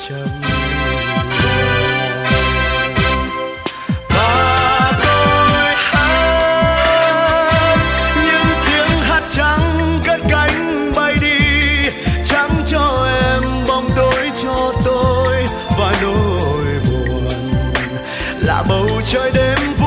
trăng. Và tôi hát những tiếng hát trắng cất cánh bay đi, trắng cho em bóng tối cho tôi, và nỗi buồn là bầu trời đêm